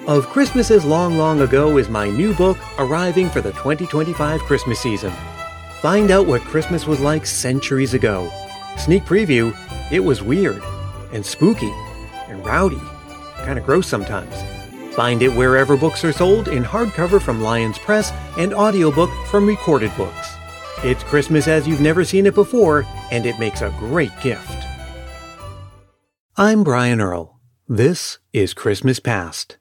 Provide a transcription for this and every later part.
Of Christmases Long, Long Ago is my new book arriving for the 2025 Christmas season. Find out what Christmas was like centuries ago. Sneak preview, it was weird and spooky and rowdy, kind of gross sometimes. Find it wherever books are sold in hardcover from Lions Press and audiobook from Recorded Books. It's Christmas as you've never seen it before, and it makes a great gift. I'm Brian Earl. This is Christmas Past.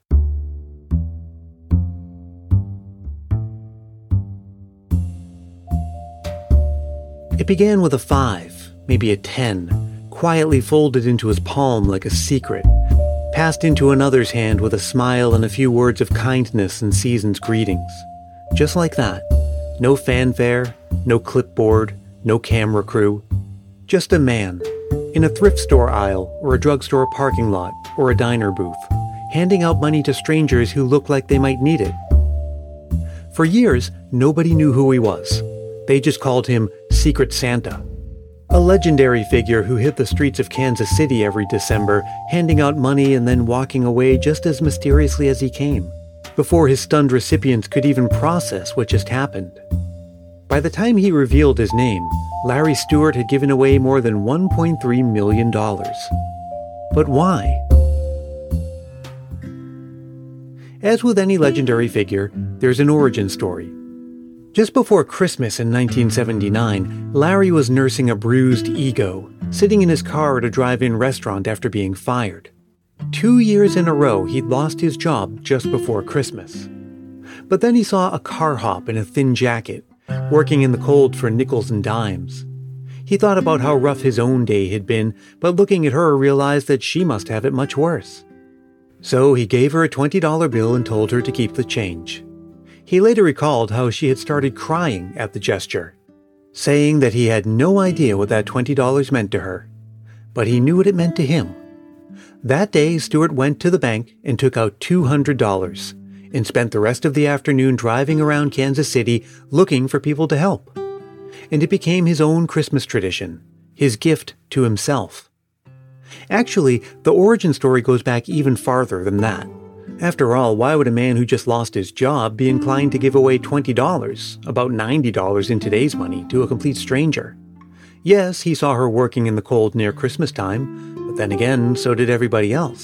It began with a 5, maybe a 10, quietly folded into his palm like a secret, passed into another's hand with a smile and a few words of kindness and season's greetings. Just like that. No fanfare, no clipboard, no camera crew. Just a man, in a thrift store aisle or a drugstore parking lot or a diner booth, handing out money to strangers who looked like they might need it. For years, nobody knew who he was. They just called him Secret Santa, a legendary figure who hit the streets of Kansas City every December, handing out money and then walking away just as mysteriously as he came, before his stunned recipients could even process what just happened. By the time he revealed his name, Larry Stewart had given away more than $1.3 million. But why? As with any legendary figure, there's an origin story. Just before Christmas in 1979, Larry was nursing a bruised ego, sitting in his car at a drive-in restaurant after being fired. 2 years in a row, he'd lost his job just before Christmas. But then he saw a car hop in a thin jacket, working in the cold for nickels and dimes. He thought about how rough his own day had been, but looking at her realized that she must have it much worse. So he gave her a $20 bill and told her to keep the change. He later recalled how she had started crying at the gesture, saying that he had no idea what that $20 meant to her, but he knew what it meant to him. That day, Stewart went to the bank and took out $200 and spent the rest of the afternoon driving around Kansas City looking for people to help. And it became his own Christmas tradition, his gift to himself. Actually, the origin story goes back even farther than that. After all, why would a man who just lost his job be inclined to give away $20, about $90 in today's money, to a complete stranger? Yes, he saw her working in the cold near Christmas time, but then again, so did everybody else.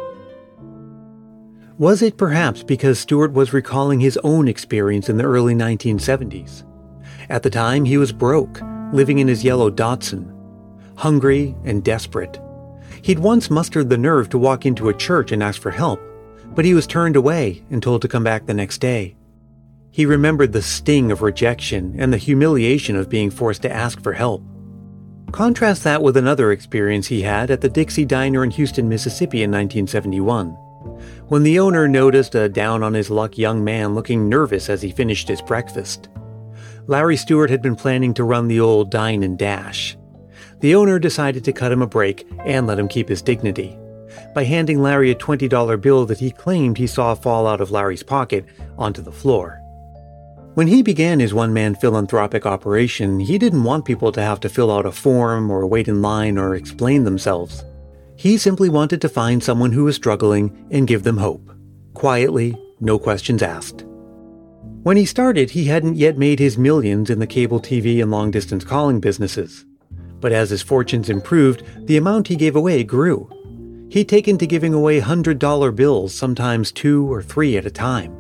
Was it perhaps because Stewart was recalling his own experience in the early 1970s? At the time, he was broke, living in his yellow Datsun, hungry and desperate. He'd once mustered the nerve to walk into a church and ask for help, but he was turned away and told to come back the next day. He remembered the sting of rejection and the humiliation of being forced to ask for help. Contrast that with another experience he had at the Dixie Diner in Houston, Mississippi in 1971, when the owner noticed a down-on-his-luck young man looking nervous as he finished his breakfast. Larry Stewart had been planning to run the old dine and dash. The owner decided to cut him a break and let him keep his dignity by handing Larry a $20 bill that he claimed he saw fall out of Larry's pocket onto the floor. When he began his one-man philanthropic operation, he didn't want people to have to fill out a form or wait in line or explain themselves. He simply wanted to find someone who was struggling and give them hope. Quietly, no questions asked. When he started, he hadn't yet made his millions in the cable TV and long-distance calling businesses. But as his fortunes improved, the amount he gave away grew. He'd taken to giving away $100 bills, sometimes 2 or 3 at a time.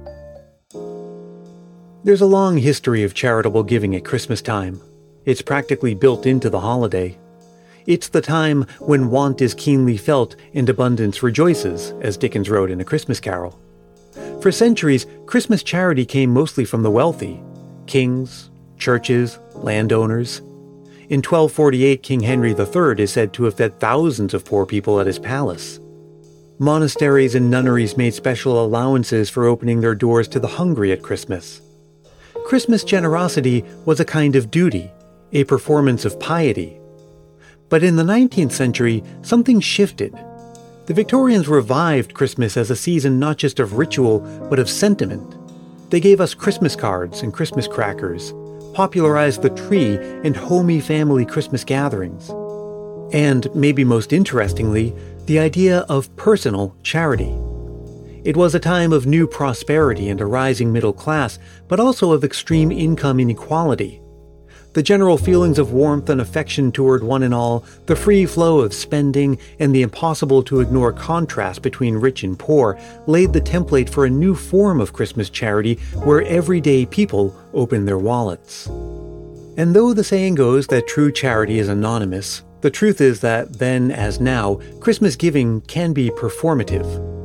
There's a long history of charitable giving at Christmas time. It's practically built into the holiday. It's the time when want is keenly felt and abundance rejoices, as Dickens wrote in A Christmas Carol. For centuries, Christmas charity came mostly from the wealthy: kings, churches, landowners. In 1248, King Henry III is said to have fed thousands of poor people at his palace. Monasteries and nunneries made special allowances for opening their doors to the hungry at Christmas. Christmas generosity was a kind of duty, a performance of piety. But in the 19th century, something shifted. The Victorians revived Christmas as a season not just of ritual, but of sentiment. They gave us Christmas cards and Christmas crackers, popularized the tree and homey family Christmas gatherings. And, maybe most interestingly, the idea of personal charity. It was a time of new prosperity and a rising middle class, but also of extreme income inequality. The general feelings of warmth and affection toward one and all, the free flow of spending, and the impossible-to-ignore contrast between rich and poor laid the template for a new form of Christmas charity where everyday people opened their wallets. And though the saying goes that true charity is anonymous, the truth is that then, as now, Christmas giving can be performative.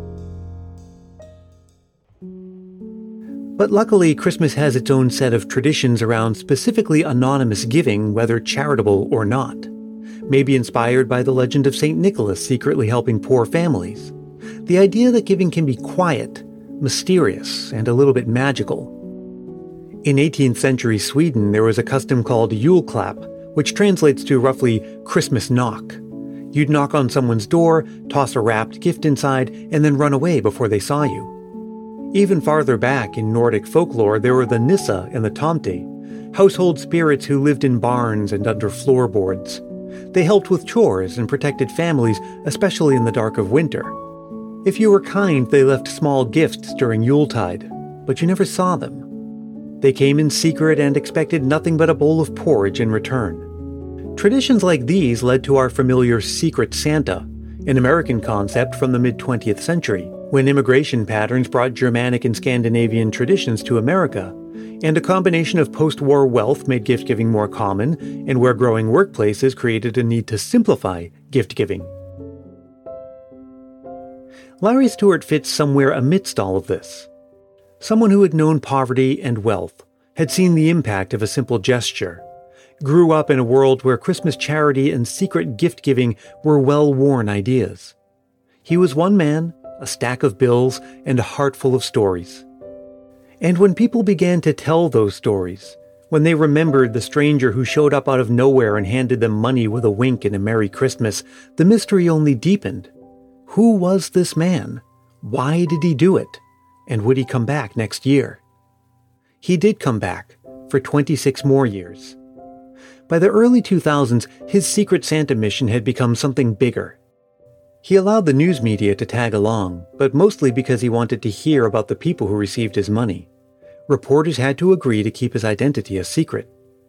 But luckily, Christmas has its own set of traditions around specifically anonymous giving, whether charitable or not. Maybe inspired by the legend of St. Nicholas secretly helping poor families. The idea that giving can be quiet, mysterious, and a little bit magical. In 18th century Sweden, there was a custom called julklapp, which translates to roughly Christmas knock. You'd knock on someone's door, toss a wrapped gift inside, and then run away before they saw you. Even farther back in Nordic folklore, there were the Nissa and the Tomte, household spirits who lived in barns and under floorboards. They helped with chores and protected families, especially in the dark of winter. If you were kind, they left small gifts during Yuletide, but you never saw them. They came in secret and expected nothing but a bowl of porridge in return. Traditions like these led to our familiar Secret Santa, an American concept from the mid-20th century, when immigration patterns brought Germanic and Scandinavian traditions to America, and a combination of post-war wealth made gift-giving more common, and where growing workplaces created a need to simplify gift-giving. Larry Stewart fits somewhere amidst all of this. Someone who had known poverty and wealth, had seen the impact of a simple gesture, grew up in a world where Christmas charity and secret gift-giving were well-worn ideas. He was one man, a stack of bills, and a heart full of stories. And when people began to tell those stories, when they remembered the stranger who showed up out of nowhere and handed them money with a wink and a Merry Christmas, the mystery only deepened. Who was this man? Why did he do it? And would he come back next year? He did come back, for 26 more years. By the early 2000s, his Secret Santa mission had become something bigger. He allowed the news media to tag along, but mostly because he wanted to hear about the people who received his money. Reporters had to agree to keep his identity a secret.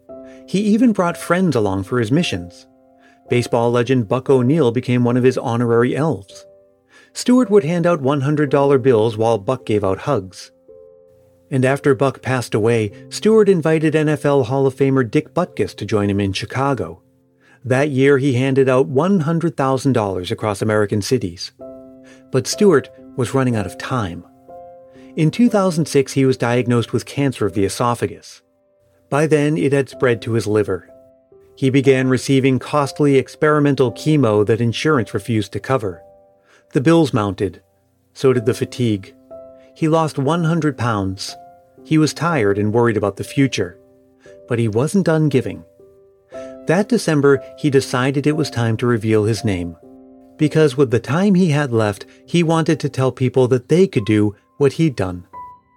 He even brought friends along for his missions. Baseball legend Buck O'Neil became one of his honorary elves. Stewart would hand out $100 bills while Buck gave out hugs. And after Buck passed away, Stewart invited NFL Hall of Famer Dick Butkus to join him in Chicago. That year, he handed out $100,000 across American cities. But Stewart was running out of time. In 2006, he was diagnosed with cancer of the esophagus. By then, it had spread to his liver. He began receiving costly experimental chemo that insurance refused to cover. The bills mounted. So did the fatigue. He lost 100 pounds. He was tired and worried about the future. But he wasn't done giving. That December, he decided it was time to reveal his name. Because with the time he had left, he wanted to tell people that they could do what he'd done.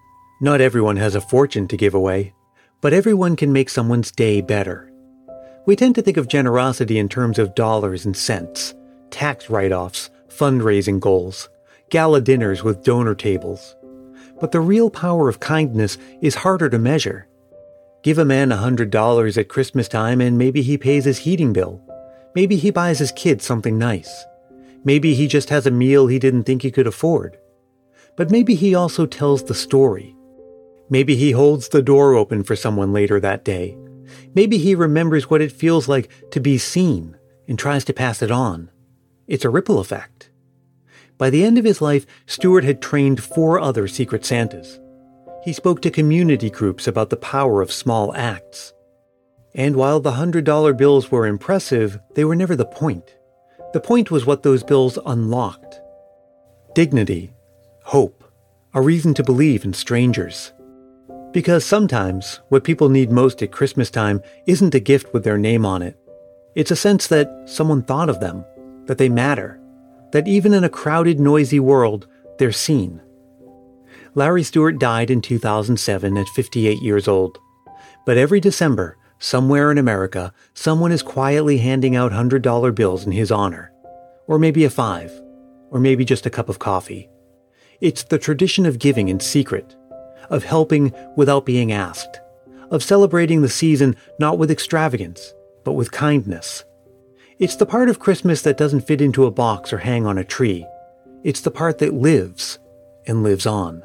Not everyone has a fortune to give away, but everyone can make someone's day better. We tend to think of generosity in terms of dollars and cents, tax write-offs, fundraising goals, gala dinners with donor tables. But the real power of kindness is harder to measure. Give a man $100 at Christmas time and maybe he pays his heating bill. Maybe he buys his kids something nice. Maybe he just has a meal he didn't think he could afford. But maybe he also tells the story. Maybe he holds the door open for someone later that day. Maybe he remembers what it feels like to be seen and tries to pass it on. It's a ripple effect. By the end of his life, Stewart had trained 4 other Secret Santas. He spoke to community groups about the power of small acts. And while the $100 bills were impressive, they were never the point. The point was what those bills unlocked. Dignity, hope, a reason to believe in strangers. Because sometimes, what people need most at Christmas time isn't a gift with their name on it. It's a sense that someone thought of them, that they matter, that even in a crowded, noisy world, they're seen. Larry Stewart died in 2007 at 58 years old. But every December, somewhere in America, someone is quietly handing out $100 bills in his honor. Or maybe a $5. Or maybe just a cup of coffee. It's the tradition of giving in secret, of helping without being asked, of celebrating the season not with extravagance, but with kindness. It's the part of Christmas that doesn't fit into a box or hang on a tree. It's the part that lives and lives on.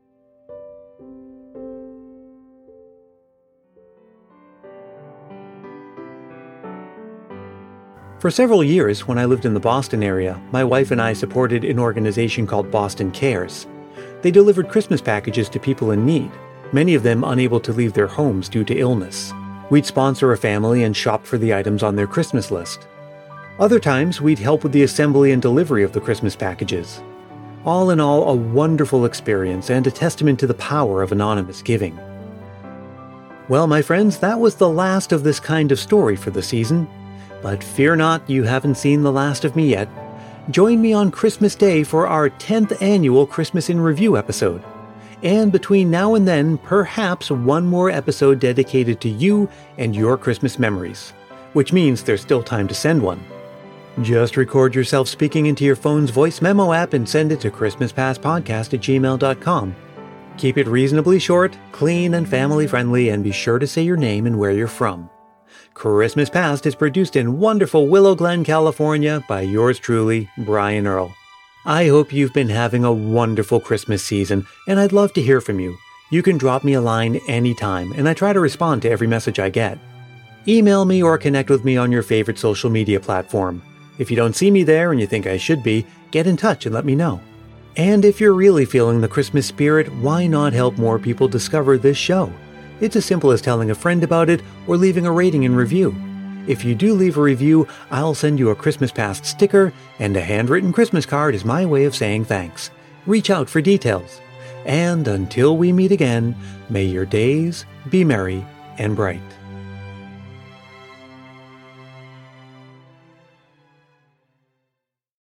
For several years, when I lived in the Boston area, my wife and I supported an organization called Boston Cares. They delivered Christmas packages to people in need, many of them unable to leave their homes due to illness. We'd sponsor a family and shop for the items on their Christmas list. Other times, we'd help with the assembly and delivery of the Christmas packages. All in all, a wonderful experience and a testament to the power of anonymous giving. Well, my friends, that was the last of this kind of story for the season. But fear not, you haven't seen the last of me yet. Join me on Christmas Day for our 10th annual Christmas in Review episode. And between now and then, perhaps one more episode dedicated to you and your Christmas memories. Which means there's still time to send one. Just record yourself speaking into your phone's voice memo app and send it to christmaspastpodcast@gmail.com. Keep it reasonably short, clean, and family-friendly, and be sure to say your name and where you're from. Christmas Past is produced in wonderful Willow Glen, California by yours truly, Brian Earl. I hope you've been having a wonderful Christmas season, and I'd love to hear from you. You can drop me a line anytime, and I try to respond to every message I get. Email me or connect with me on your favorite social media platform. If you don't see me there and you think I should be, get in touch and let me know. And if you're really feeling the Christmas spirit, why not help more people discover this show? It's as simple as telling a friend about it or leaving a rating and review. If you do leave a review, I'll send you a Christmas Past sticker, and a handwritten Christmas card is my way of saying thanks. Reach out for details. And until we meet again, may your days be merry and bright.